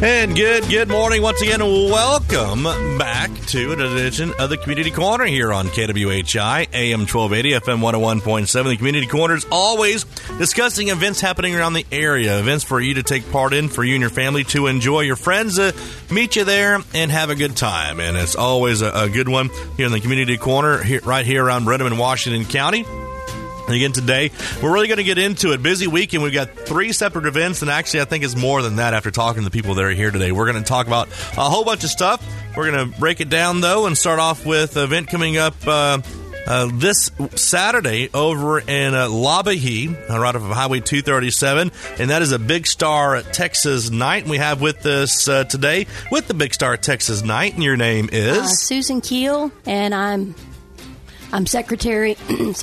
And good morning once again. Welcome back to an edition of the Community Corner here on KWHI, AM 1280, FM 101.7. The Community Corner is always discussing events happening around the area, events for you to take part in, for you and your family to enjoy, your friends meet you there and have a good time. And it's always a good one here in the Community Corner, right here around Brenham and Washington County. And again, today, we're really going to get into it. Busy weekend. We've got 3 separate events, and actually, I think it's more than that after talking to the people that are here today. We're going to talk about a whole bunch of stuff. We're going to break it down, though, and start off with an event coming up this Saturday over in Labahee, right off of Highway 237, and that is a Big Star Texas Night. And we have with us today, with the Big Star Texas Night, and your name is? Susan Keel, and I'm secretary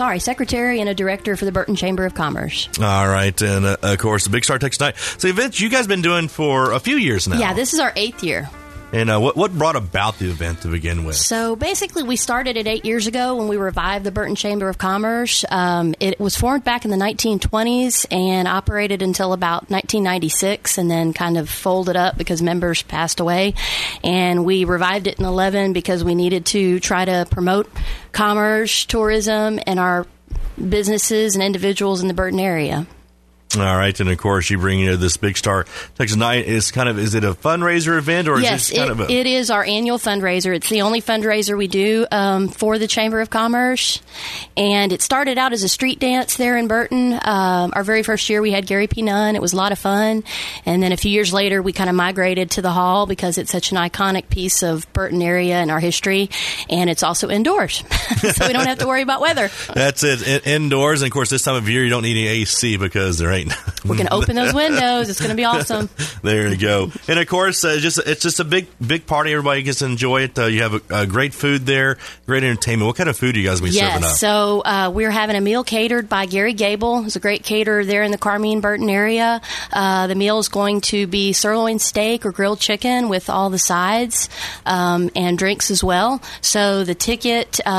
and a director for the Burton Chamber of Commerce. All right. And, of course, the Big Star Texas Night. So, event you guys have been doing for a few years now. Yeah, this is our 8th year. And what brought about the event to begin with? So basically, we started it 8 years ago when we revived the Burton Chamber of Commerce. It was formed back in the 1920s and operated until about 1996, and then kind of folded up because members passed away. And we revived it in 2011 because we needed to try to promote commerce, tourism, and our businesses and individuals in the Burton area. All right, and of course, you bring this Big Star Texas Night. Is it a fundraiser event, or yes, is this kind of it is our annual fundraiser. It's the only fundraiser we do for the Chamber of Commerce, and it started out as a street dance there in Burton. Our very first year, we had Gary P. Nunn. It was a lot of fun, and then a few years later, we kind of migrated to the hall because it's such an iconic piece of Burton area and our history, and it's also indoors, so we don't have to worry about weather. That's it, indoors, and of course, this time of year, you don't need any AC because there ain't. We can open those windows. It's going to be awesome. There you go. And of course, it's just a big party. Everybody gets to enjoy it. You have great food there, great entertainment. What kind of food are you guys going to be serving up? So we're having a meal catered by Gary Gable. He's a great caterer there in the Carmine Burton area. The meal is going to be sirloin steak or grilled chicken with all the sides and drinks as well. So the ticket is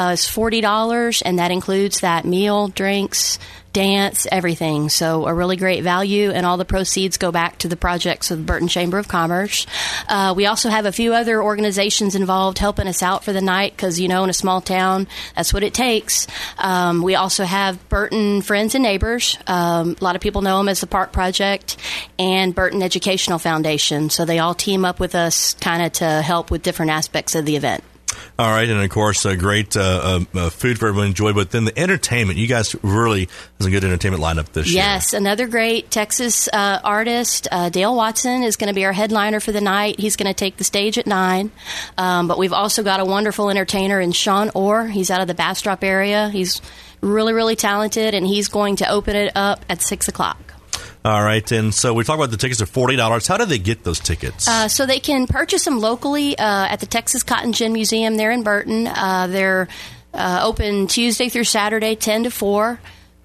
$40, and that includes that meal, drinks, dance, everything. So a really great value, and all the proceeds go back to the projects of the Burton Chamber of Commerce. We also have a few other organizations involved helping us out for the night because, in a small town, that's what it takes. We also have Burton Friends and Neighbors. A lot of people know them as the Park Project and Burton Educational Foundation. So they all team up with us kind of to help with different aspects of the event. All right, and of course, great food for everyone to enjoy. But then the entertainment, you guys really has a good entertainment lineup this year. Yes, another great Texas artist, Dale Watson, is going to be our headliner for the night. He's going to take the stage at 9. But we've also got a wonderful entertainer in Sean Orr. He's out of the Bastrop area. He's really, really talented, and he's going to open it up at 6 o'clock. All right, and so we talk about the tickets are $40. How do they get those tickets? So they can purchase them locally at the Texas Cotton Gin Museum there in Burton. They're open Tuesday through Saturday, 10 to 4.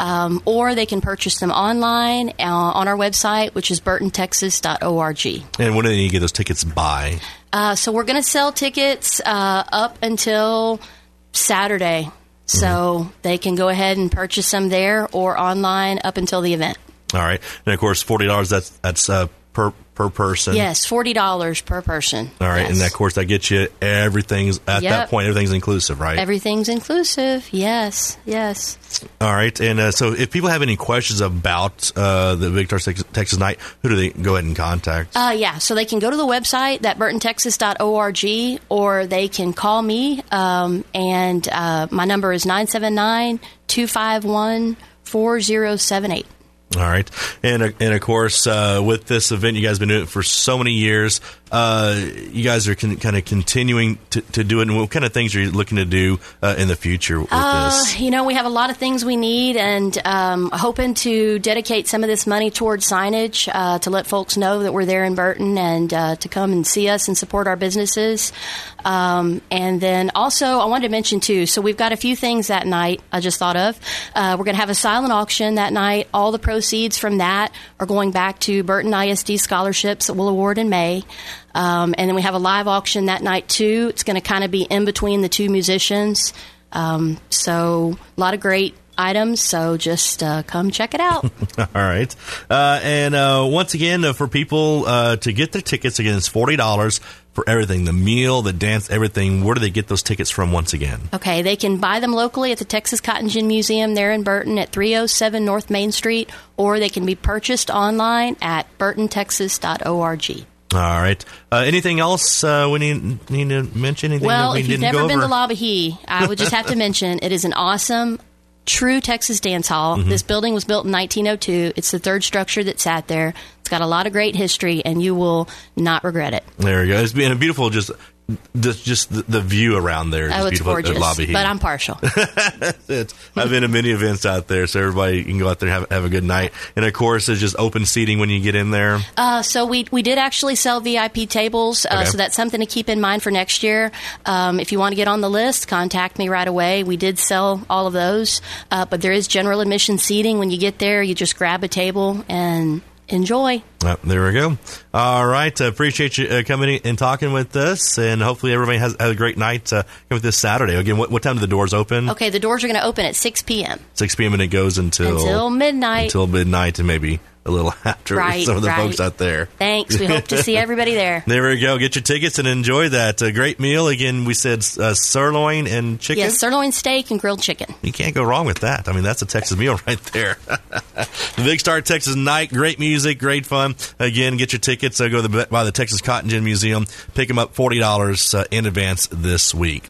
Or they can purchase them online on our website, which is burtontexas.org. And when do they need to get those tickets by? So we're going to sell tickets up until Saturday. So they can go ahead and purchase them there or online up until the event. All right. And, of course, $40, that's per person. Yes, $40 per person. All right. Yes. And, of course, that gets you everything's at that point, everything's inclusive, right? Everything's inclusive. Yes. All right. And so if people have any questions about the Big Star Texas Night, who do they go ahead and contact? So they can go to the website, that burtontexas.org, or they can call me, and my number is 979-251-4078. All right. And of course, with this event, you guys have been doing it for so many years. You guys are kind of continuing to do it. And what kind of things are you looking to do in the future with this? We have a lot of things we need, and hoping to dedicate some of this money towards signage to let folks know that we're there in Burton and to come and see us and support our businesses. And then also, I wanted to mention, too, so we've got a few things that night I just thought of. We're going to have a silent auction that night. All the proceeds from that are going back to Burton ISD scholarships that we'll award in May. And then we have a live auction that night, too. It's going to kind of be in between the two musicians. So a lot of great items, so just come check it out. All right. And once again, for people to get their tickets, again, it's $40 for everything, the meal, the dance, everything. Where do they get those tickets from once again? Okay, they can buy them locally at the Texas Cotton Gin Museum there in Burton at 307 North Main Street, or they can be purchased online at burtontexas.org. All right. Anything else we need to mention? Anything well, that we if you've didn't never go been over? to La Bahie, I would just have to mention it is an awesome, true Texas dance hall. Mm-hmm. This building was built in 1902. It's the third structure that sat there. It's got a lot of great history, and you will not regret it. There you go. It's been a beautiful, just the view around there. Oh, it's gorgeous, at La Bahie. but I'm partial. I've been to many events out there, so everybody can go out there and have a good night. And, of course, there's just open seating when you get in there. So we did actually sell VIP tables, Okay. so that's something to keep in mind for next year. If you want to get on the list, contact me right away. We did sell all of those, but there is general admission seating. When you get there, you just grab a table and enjoy. There we go. All right. Appreciate you coming in and talking with us, and hopefully everybody has a great night with this Saturday. Again, what time do the doors open? Okay, the doors are going to open at 6 p.m. 6 p.m. and it goes until midnight. Until midnight and maybe a little after Right, some of the right. folks out there. Thanks. We hope to see everybody there. There we go. Get your tickets and enjoy that great meal. Again, we said sirloin and chicken. Yes, sirloin steak and grilled chicken. You can't go wrong with that. I mean, that's a Texas meal right there. The Big Star Texas Night. Great music, great fun. Again, get your tickets. Go by the Texas Cotton Gin Museum. Pick them up $40 in advance this week.